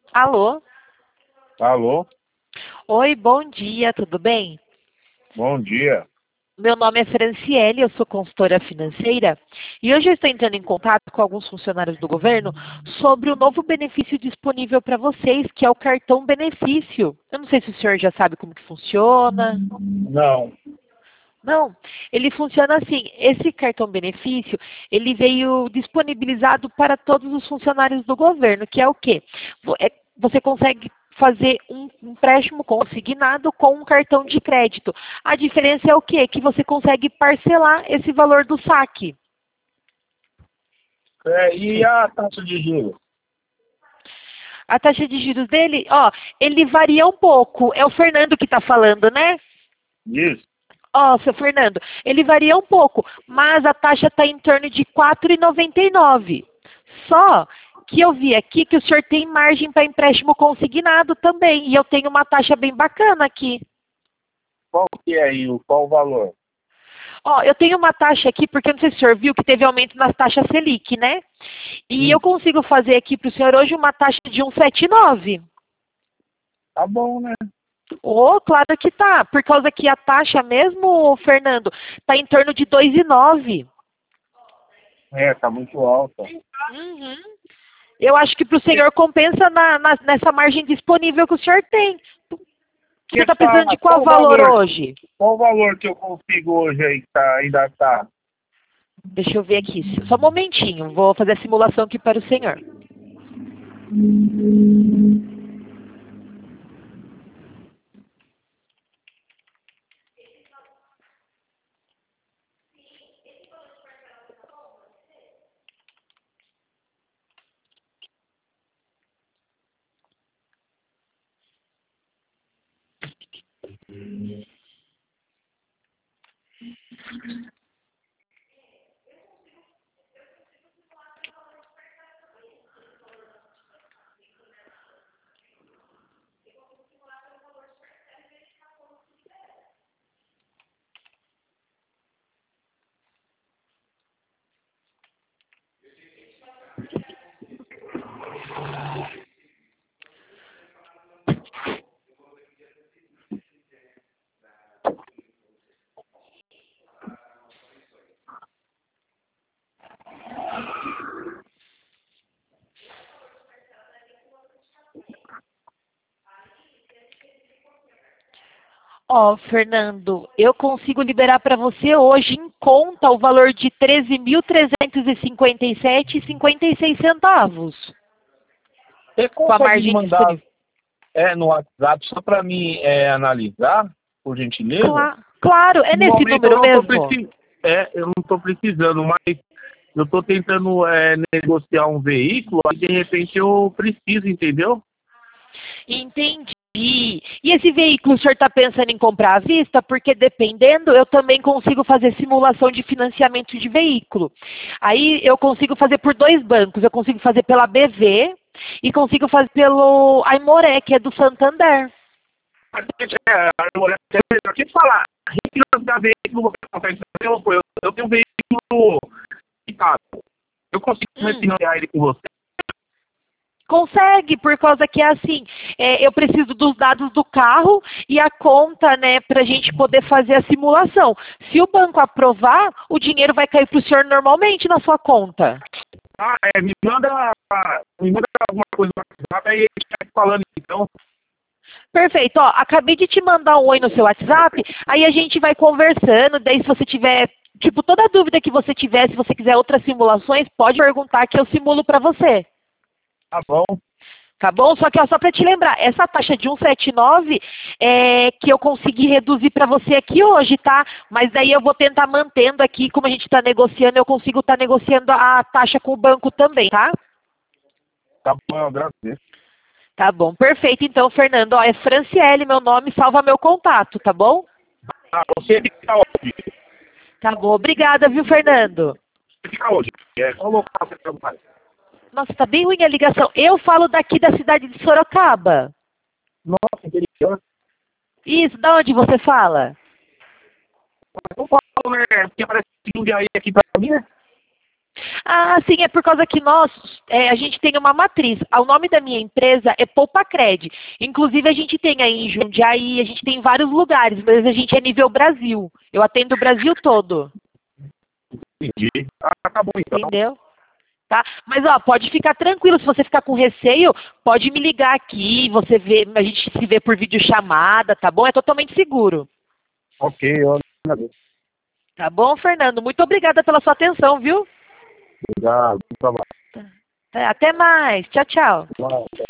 Alô? Alô, Oi, bom dia, tudo bem? bom dia. Meu nome é Franciele, eu sou consultora financeira e hoje eu estou entrando em contato com alguns funcionários do governo sobre o novo benefício disponível para vocês, que é o cartão benefício. Eu não sei se o senhor já sabe como que funciona. Não, Não, ele funciona assim. Esse cartão benefício, ele veio disponibilizado para todos os funcionários do governo, que é o quê? Você consegue fazer um empréstimo consignado com um cartão de crédito. A diferença é o quê? Que você consegue parcelar esse valor do saque. e a taxa de juros? A taxa de juros dele, ó, ele varia um pouco. É o Fernando que está falando, né? Isso. Ó, seu Fernando, ele varia um pouco, mas a taxa está em torno de R$ 4,99. Só que eu vi aqui que o senhor tem margem para empréstimo consignado também, e eu tenho uma taxa bem bacana aqui. Qual que é aí, qual o valor? Ó, eu tenho uma taxa aqui, porque não sei se o senhor viu que teve aumento nas taxas Selic, né? E eu Sim. consigo fazer aqui para o senhor hoje uma taxa de 1,79. Tá bom, né? Oh, claro que tá, por causa que a taxa mesmo, Fernando, está em torno de 2,9. É, tá muito alta. Uhum. Eu acho que para o senhor compensa nessa margem disponível que o senhor tem. Você está precisando de qual valor hoje? Qual o valor que eu consigo hoje aí, que ainda tá? Deixa eu ver aqui. Só um momentinho. Vou fazer a simulação aqui para o senhor. Ó, Fernando, eu consigo liberar para você hoje em conta o valor de 13.357,56 centavos. Você Com a consegue me margem mandar disponível. no WhatsApp só para mim analisar, por gentileza? Claro, é No nesse momento eu número não estou mesmo. precisando, eu não estou precisando, mas eu estou tentando negociar um veículo, aí de repente eu preciso, entendeu? Entendi. E esse veículo o senhor está pensando em comprar à vista? Porque dependendo, eu também consigo fazer simulação de financiamento de veículo. Aí eu consigo fazer por dois bancos. Eu consigo fazer pela BV e consigo fazer pelo Aimoré, que é do Santander. Deixa eu te falar, refinanciar veículo, você consegue fazer uma coisa? Eu tenho um veículo quitado. Eu consigo Hum. refinanciar ele com você? Consegue, por causa que é assim, eu preciso dos dados do carro e a conta, né, para a gente poder fazer a simulação. Se o banco aprovar, o dinheiro vai cair para o senhor normalmente na sua conta. Ah, me manda alguma coisa no WhatsApp, aí a gente vai falando então. Perfeito, ó, acabei de te mandar um oi no seu WhatsApp, aí a gente vai conversando, daí se você tiver, tipo, toda dúvida que você tiver, se você quiser outras simulações, pode perguntar que eu simulo para você. Tá bom, Tá bom? Só que ó, só para te lembrar, essa taxa de 1,79 é que eu consegui reduzir para você aqui hoje, tá? Mas daí eu vou tentar mantendo aqui, como a gente está negociando, eu consigo estar negociando a taxa com o banco também, tá? tá bom, eu agradeço. Tá bom, perfeito. Então, Fernando, ó, é Franciele meu nome, salva meu contato, tá bom? Ah, você fica onde? Tá bom, obrigada, viu, Fernando? Você fica onde? Qual local você trabalha? Nossa, tá bem ruim a ligação. Eu falo daqui da cidade de Sorocaba. Nossa, interior. Isso, da onde você fala? Eu falo, né? Porque parece que um dia aí aqui pra mim, né? Ah, sim, é por causa que a gente tem uma matriz. O nome da minha empresa é Poupacred. Inclusive, a gente tem aí em Jundiaí, a gente tem em vários lugares, mas a gente é nível Brasil. Eu atendo o Brasil todo. Entendi. Ah, tá bom então. Entendeu? Tá? Mas, ó, pode ficar tranquilo. Se você ficar com receio, pode me ligar aqui. A gente se vê por videochamada, tá bom? É totalmente seguro. Ok, eu agradeço. Tá bom, Fernando? Muito obrigada pela sua atenção, viu? Obrigado. Bom trabalho. Até mais. Tchau, tchau. Tchau.